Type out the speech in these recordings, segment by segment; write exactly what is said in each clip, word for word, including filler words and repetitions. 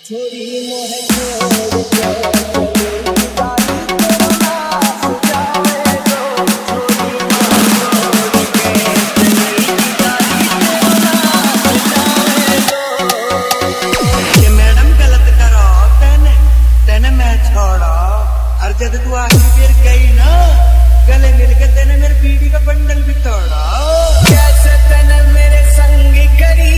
छोरी मोहे छोड़ के गाड़ी तेरा नाच जावे दो। छोरी मोहे छोड़ के गाड़ी तेरा नाच जावे दो। ये मैडम गलत करो तेने तेने मैं छोड़ा और जब तू आखिरी फिर गई ना गले मिलके तेने मेरे बीड़ी का बंडल भी तोड़ा। कैसे तेने मेरे संग करी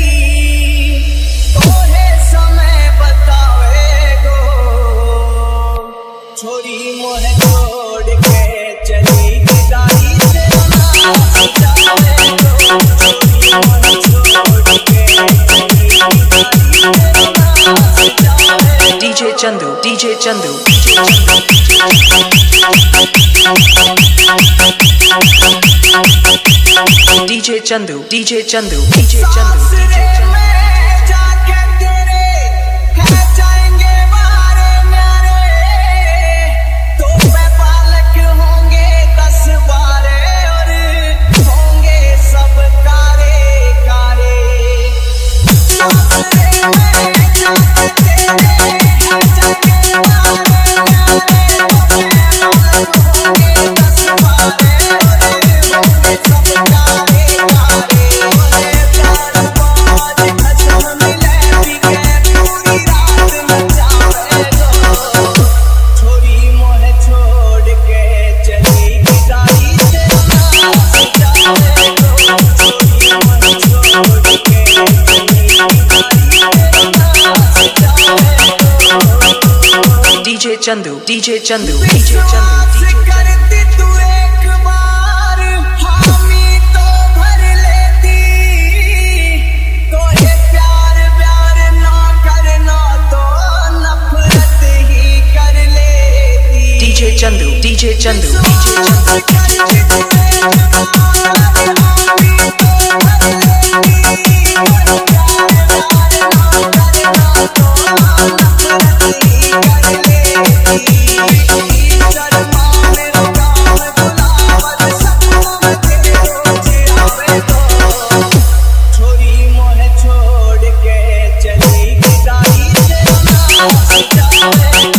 छोरी मोहे छोड़ के चली गाड़ी तेरा नाच जावे दो। छोरी मोहे छोड़ के चली गाड़ी तेरा नाच जावे दो। DJ Chandu DJ Chandu DJ Chandu DJ Chandu DJ Chandu DJ Chandu DJ Chandu DJ Chandu करती तू एक बार हामी तो भर लेती। तो ये प्यार प्यार ना करना तो नफरत ही कर लेती। DJ Chandu DJ Chandu DJ Chandu करती तू एक बार हामी तो भर लेती। तो प्यार प्यार ना करना तो नफरत ही कर लेती। छोरी मोहे छोड़ के चली गाड़ी तेरा नाच जावे दो।